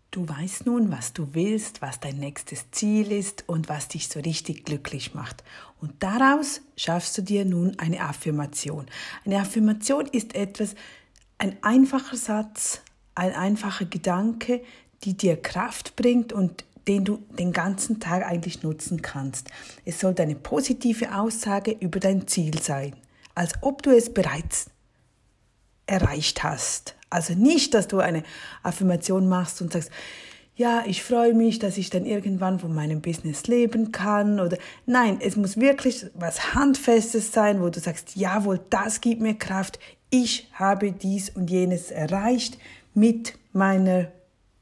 Du weißt nun, was du willst, was dein nächstes Ziel ist und was dich so richtig glücklich macht. Und daraus schaffst du dir nun eine Affirmation. Eine Affirmation ist ein einfacher Satz, ein einfacher Gedanke, die dir Kraft bringt und den du den ganzen Tag eigentlich nutzen kannst. Es sollte eine positive Aussage über dein Ziel sein, als ob du es bereits erreicht hast. Also nicht, dass du eine Affirmation machst und sagst, ja, ich freue mich, dass ich dann irgendwann von meinem Business leben kann. Oder nein, es muss wirklich was Handfestes sein, wo du sagst, jawohl, das gibt mir Kraft. Ich habe dies und jenes erreicht mit meinem,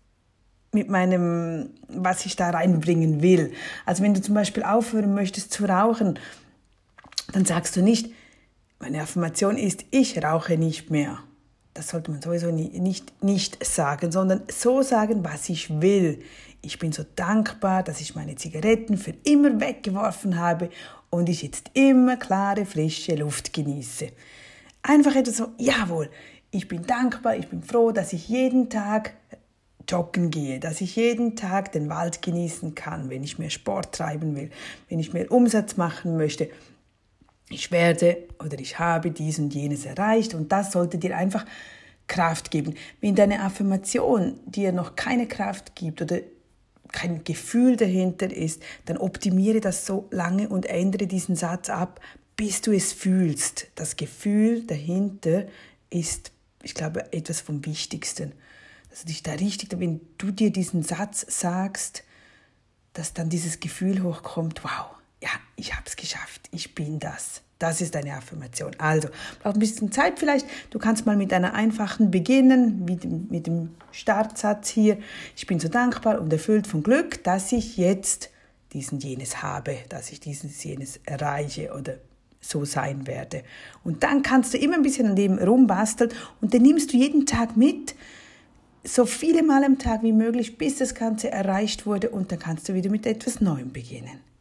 was ich da reinbringen will. Also wenn du zum Beispiel aufhören möchtest zu rauchen, dann sagst du nicht, meine Affirmation ist, ich rauche nicht mehr. Das sollte man sowieso nicht sagen, sondern so sagen, was ich will. Ich bin so dankbar, dass ich meine Zigaretten für immer weggeworfen habe und ich jetzt immer klare, frische Luft genieße. Einfach etwas so, jawohl, ich bin dankbar, ich bin froh, dass ich jeden Tag joggen gehe, dass ich jeden Tag den Wald genießen kann, wenn ich mehr Sport treiben will, wenn ich mehr Umsatz machen möchte. Ich werde oder ich habe dies und jenes erreicht und das sollte dir einfach Kraft geben. Wenn deine Affirmation dir noch keine Kraft gibt oder kein Gefühl dahinter ist, dann optimiere das so lange und ändere diesen Satz ab, bis du es fühlst. Das Gefühl dahinter ist, ich glaube, etwas vom Wichtigsten. Dass du dich da richtig, wenn du dir diesen Satz sagst, dass dann dieses Gefühl hochkommt, wow, ja, ich habe es geschafft, ich bin das. Das ist eine Affirmation. Also, braucht ein bisschen Zeit vielleicht. Du kannst mal mit einer einfachen beginnen, mit dem Startsatz hier. Ich bin so dankbar und erfüllt von Glück, dass ich jetzt dies und jenes habe, dass ich dieses jenes erreiche oder so sein werde. Und dann kannst du immer ein bisschen an dem rumbasteln und den nimmst du jeden Tag mit, so viele Mal am Tag wie möglich, bis das Ganze erreicht wurde und dann kannst du wieder mit etwas Neuem beginnen.